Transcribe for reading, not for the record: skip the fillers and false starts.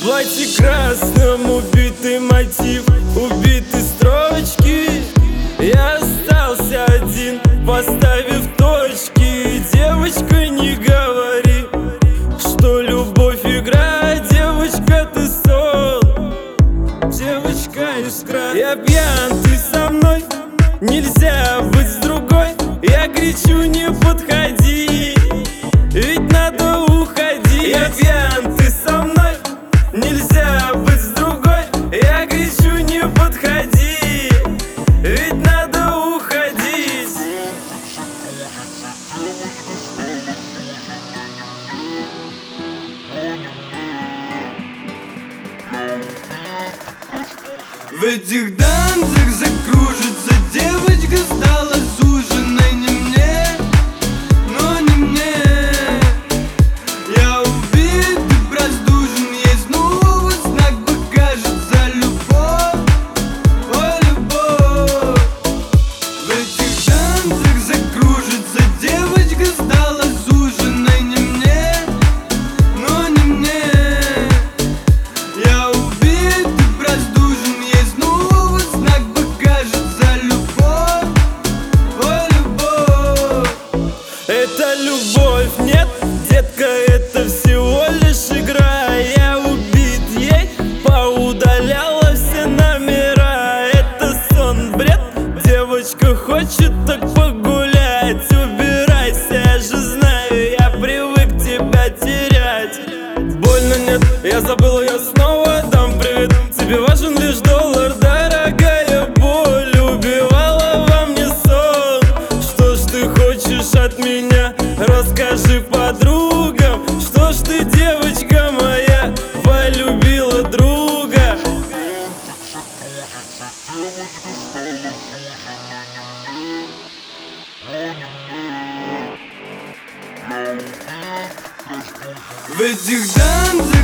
платье красном убитый мотив, убиты строчки. Я остался один, поставив точки. Девочка, не говори, что любовь игра. Девочка, ты сон, девочка, искра. Я пьян, ты со мной, нельзя быть с другой. Я кричу, не подходи, ведь надо уходить. Я пьян, ты со мной, нельзя быть с другой. Я кричу, не подходи, ведь надо уходить. В этих танцах закружится девочка, стала суженой не мне, но не мне. Я убит и простужен, ей снова знак покажет за любовь, о любовь. В этих танцах закружится девочка, стала суженой не мне, но не мне. Я убит и простужен, ей снова знак покажет за любовь, о любовь. Это любовь, нет, детка, это всего лишь игра. Я убит, ей поудаляла все номера. Это сон, бред, девочка хочет так погулять. Убирайся, я же знаю, я привык тебя терять. Больно, нет, я забыл, я снова дам привет. Тебе важен лишь доллар, дорогая боль убивала во мне сон. Что ж ты хочешь от меня? Расскажи подругам. Что ж ты, девочка моя, полюбила друга? В этих танцах